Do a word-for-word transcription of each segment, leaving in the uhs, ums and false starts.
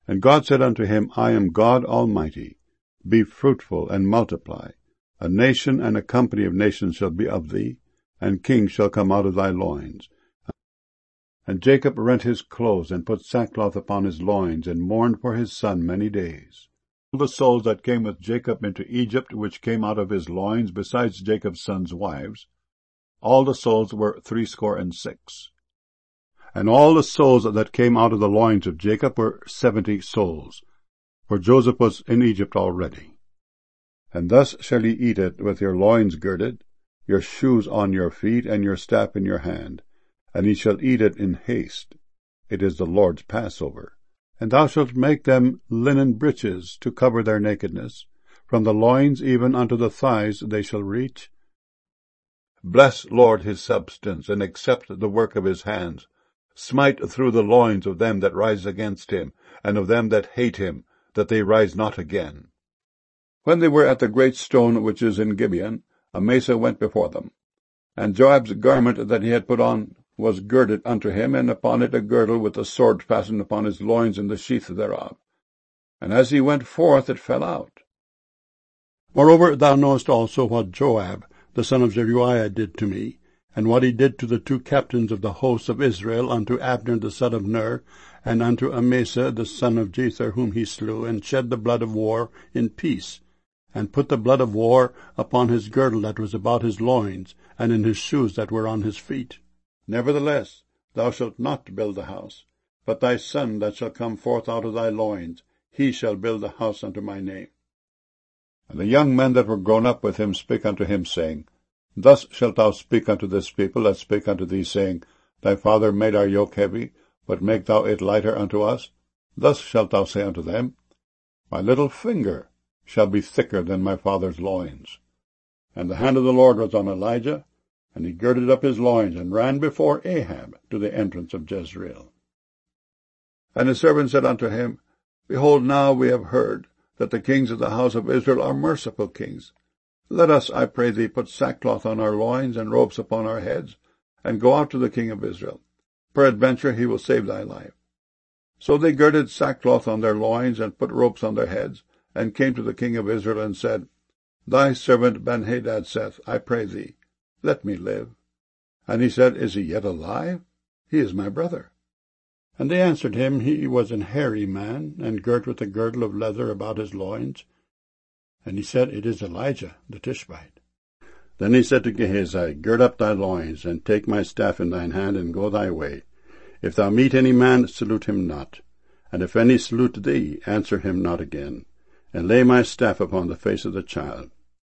And God said unto him, I am God Almighty. Be fruitful, and multiply. A nation and a company of nations shall be of thee, and kings shall come out of thy loins. And Jacob rent his clothes, and put sackcloth upon his loins, and mourned for his son many days. All the souls that came with Jacob into Egypt, which came out of his loins, besides Jacob's sons' wives, all the souls were threescore and six. And all the souls that came out of the loins of Jacob were seventy souls, for Joseph was in Egypt already. And thus shall ye eat it with your loins girded, your shoes on your feet, and your staff in your hand, and ye shall eat it in haste. It is the Lord's Passover. And thou shalt make them linen breeches to cover their nakedness. From the loins even unto the thighs they shall reach. Bless, Lord, his substance, and accept the work of his hands. Smite through the loins of them that rise against him, and of them that hate him, that they rise not again. When they were at the great stone which is in Gibeon, Amasa went before them. And Joab's garment that he had put on was girded unto him, and upon it a girdle with a sword fastened upon his loins in the sheath thereof. And as he went forth, it fell out. Moreover, thou knowest also what Joab, the son of Zeruiah, did to me, and what he did to the two captains of the hosts of Israel, unto Abner the son of Ner, and unto Amasa the son of Jether, whom he slew, and shed the blood of war in peace, and put the blood of war upon his girdle that was about his loins, and in his shoes that were on his feet. Nevertheless, thou shalt not build the house, but thy son that shall come forth out of thy loins, he shall build the house unto my name. And the young men that were grown up with him spake unto him, saying, Thus shalt thou speak unto this people that spake unto thee, saying, Thy father made our yoke heavy, but make thou it lighter unto us. Thus shalt thou say unto them, My little finger shall be thicker than my father's loins. And the hand of the Lord was on Elijah, and he girded up his loins, and ran before Ahab to the entrance of Jezreel. And his servant said unto him, Behold, now we have heard that the kings of the house of Israel are merciful kings. Let us, I pray thee, put sackcloth on our loins, and ropes upon our heads, and go out to the king of Israel. Peradventure he will save thy life. So they girded sackcloth on their loins, and put ropes on their heads, and came to the king of Israel, and said, Thy servant Benhadad saith, I pray thee, let me live. And he said, Is he yet alive? He is my brother. And they answered him, He was an hairy man, and girt with a girdle of leather about his loins. And he said, It is Elijah the Tishbite. Then he said to Gehazi, Gird up thy loins, and take my staff in thine hand, and go thy way. If thou meet any man, salute him not. And if any salute thee, answer him not again. And lay my staff upon the face of the child.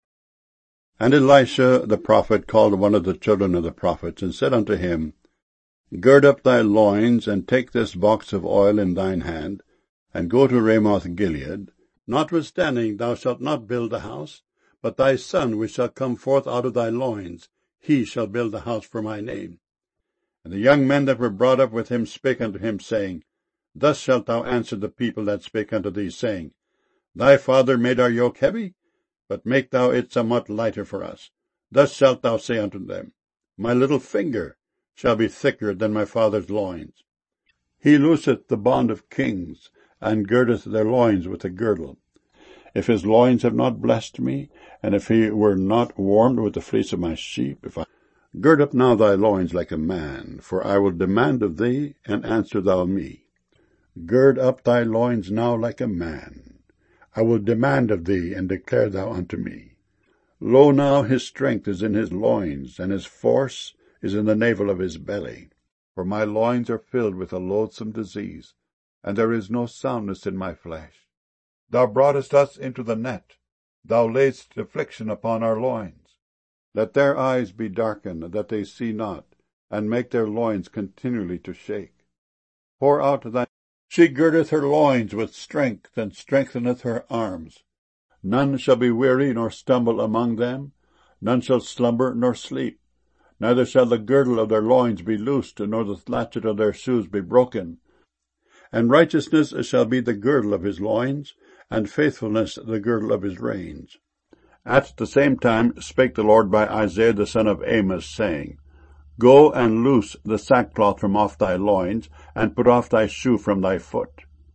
And Elisha the prophet called one of the children of the prophets, and said unto him, Gird up thy loins, and take this box of oil in thine hand, and go to Ramoth Gilead. Notwithstanding thou shalt not build the house, but thy son which shall come forth out of thy loins, he shall build the house for my name. And the young men that were brought up with him spake unto him, saying, Thus shalt thou answer the people that spake unto thee, saying, Thy father made our yoke heavy, but make thou it somewhat lighter for us. Thus shalt thou say unto them, My little finger shall be thicker than my father's loins. He looseth the bond of kings, and girdeth their loins with a girdle. If his loins have not blessed me, and if he were not warmed with the fleece of my sheep, if I gird up now thy loins like a man, for I will demand of thee, and answer thou me. Gird up thy loins now like a man. I will demand of thee, and declare thou unto me. Lo now his strength is in his loins, and his force is in the navel of his belly. For my loins are filled with a loathsome disease, and there is no soundness in my flesh. Thou broughtest us into the net, thou laidst affliction upon our loins. Let their eyes be darkened, that they see not, and make their loins continually to shake. Pour out thy... She girdeth her loins with strength, and strengtheneth her arms. None shall be weary nor stumble among them, none shall slumber nor sleep. Neither shall the girdle of their loins be loosed, nor the latchet of their shoes be broken. And righteousness shall be the girdle of his loins, and faithfulness the girdle of his reins. At the same time spake the Lord by Isaiah the son of Amos, saying, Go and loose the sackcloth from off thy loins, and put off thy shoe from thy foot.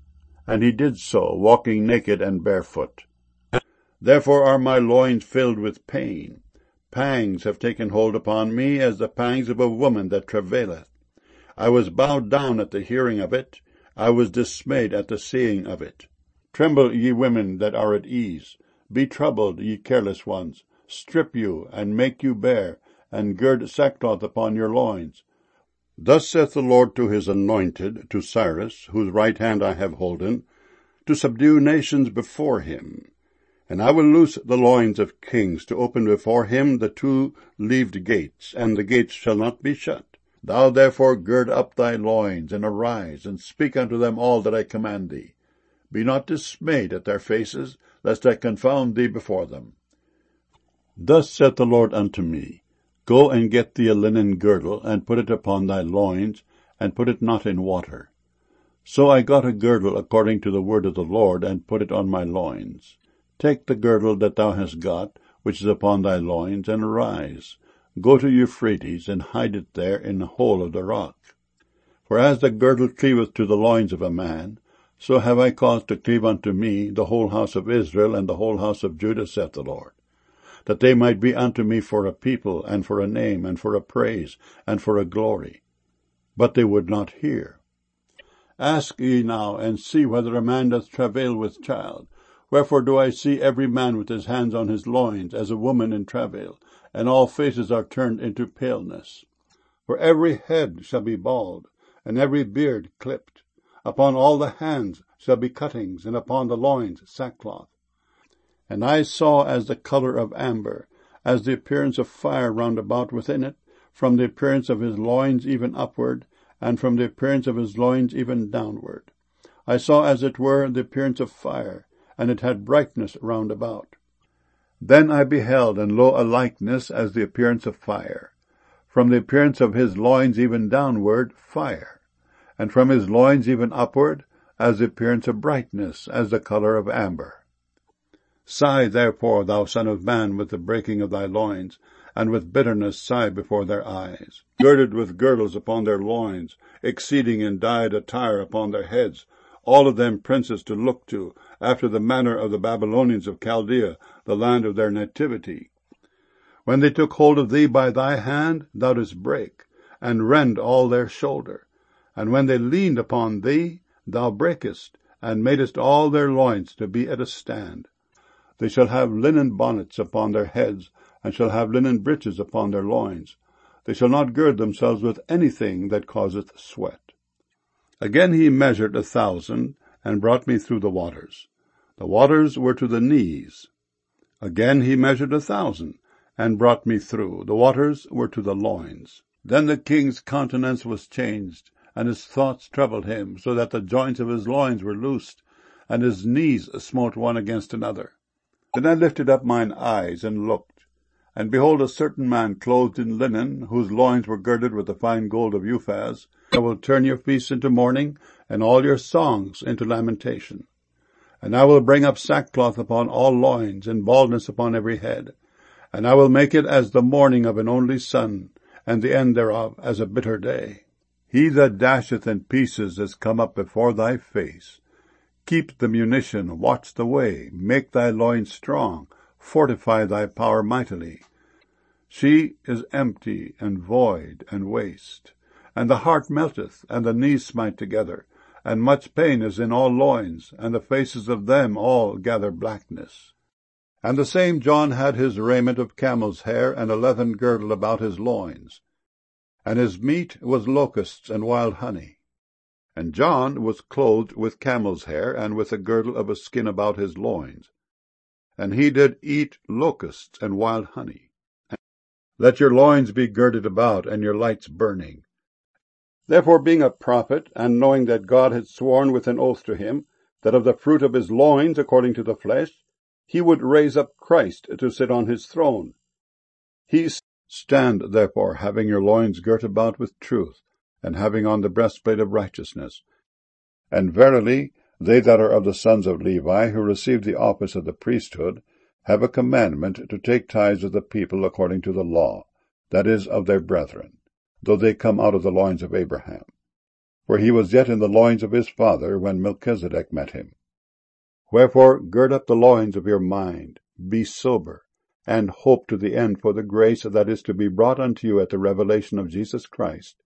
And he did so, walking naked and barefoot. Therefore are my loins filled with pain. Pangs have taken hold upon me, as the pangs of a woman that travaileth. I was bowed down at the hearing of it. I was dismayed at the seeing of it. Tremble, ye women that are at ease. Be troubled, ye careless ones. Strip you, and make you bare, and gird sackcloth upon your loins. Thus saith the Lord to his anointed, to Cyrus, whose right hand I have holden, to subdue nations before him. And I will loose the loins of kings, to open before him the two-leaved gates, and the gates shall not be shut. Thou therefore gird up thy loins, and arise, and speak unto them all that I command thee. Be not dismayed at their faces, lest I confound thee before them. Thus saith the Lord unto me, Go and get thee a linen girdle, and put it upon thy loins, and put it not in water. So I got a girdle according to the word of the Lord, and put it on my loins. Take the girdle that thou hast got, which is upon thy loins, and arise. Go to Euphrates, and hide it there in the hole of the rock. For as the girdle cleaveth to the loins of a man, so have I caused to cleave unto me the whole house of Israel and the whole house of Judah, saith the Lord, that they might be unto me for a people, and for a name, and for a praise, and for a glory. But they would not hear. Ask ye now, and see whether a man doth travail with child. Wherefore do I see every man with his hands on his loins, as a woman in travail, and all faces are turned into paleness. For every head shall be bald, and every beard clipped. Upon all the hands shall be cuttings, and upon the loins sackcloth. And I saw as the colour of amber, as the appearance of fire round about within it, from the appearance of his loins even upward, and from the appearance of his loins even downward. I saw as it were the appearance of fire, and it had brightness round about. Then I beheld, and lo, a likeness as the appearance of fire. From the appearance of his loins even downward, fire. And from his loins even upward, as the appearance of brightness, as the colour of amber. Sigh therefore, thou son of man, with the breaking of thy loins, and with bitterness sigh before their eyes. Girded with girdles upon their loins, exceeding in dyed attire upon their heads, all of them princes to look to, after the manner of the Babylonians of Chaldea, the land of their nativity. When they took hold of thee by thy hand, thou didst break, and rend all their shoulder. And when they leaned upon thee, thou breakest, and madest all their loins to be at a stand. They shall have linen bonnets upon their heads, and shall have linen breeches upon their loins. They shall not gird themselves with anything that causeth sweat. Again he measured a thousand, and brought me through the waters. The waters were to the knees. Again he measured a thousand, and brought me through. The waters were to the loins. Then the king's countenance was changed, and his thoughts troubled him, so that the joints of his loins were loosed, and his knees smote one against another. Then I lifted up mine eyes, and looked, and behold a certain man clothed in linen, whose loins were girded with the fine gold of Uphaz. I will turn your feasts into mourning, and all your songs into lamentation. And I will bring up sackcloth upon all loins, and baldness upon every head. And I will make it as the mourning of an only son, and the end thereof as a bitter day. He that dasheth in pieces is come up before thy face. Keep the munition, watch the way, make thy loins strong, fortify thy power mightily. She is empty and void and waste, and the heart melteth, and the knees smite together, and much pain is in all loins, and the faces of them all gather blackness. And the same John had his raiment of camel's hair, and a leathern girdle about his loins. And his meat was locusts and wild honey. And John was clothed with camel's hair, and with a girdle of a skin about his loins. And he did eat locusts and wild honey. Let your loins be girded about, and your lights burning. Therefore, being a prophet, and knowing that God had sworn with an oath to him, that of the fruit of his loins, according to the flesh, he would raise up Christ to sit on his throne. He stand, therefore, having your loins girt about with truth, and having on the breastplate of righteousness. And verily, they that are of the sons of Levi, who receive the office of the priesthood, have a commandment to take tithes of the people according to the law, that is, of their brethren, though they come out of the loins of Abraham. for he was yet in the loins of his father when Melchizedek met him. Wherefore gird up the loins of your mind, be sober, and hope to the end for the grace that is to be brought unto you at the revelation of Jesus Christ.